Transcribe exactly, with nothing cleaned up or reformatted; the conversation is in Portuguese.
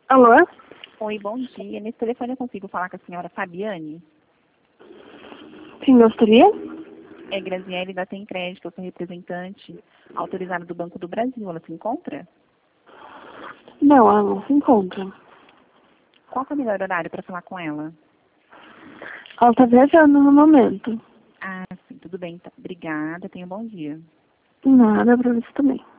Alô? Oi, bom dia. Nesse telefone eu consigo falar com a senhora Fabiane? Sim, gostaria? É Graziele da Tem Crédito, eu sou representante autorizada do Banco do Brasil. Ela se encontra? Não, ela não se encontra. Qual que é o melhor horário para falar com ela? Ela está viajando no momento. Ah, sim, tudo bem. Tá. Obrigada, tenha um bom dia. Nada pra você também.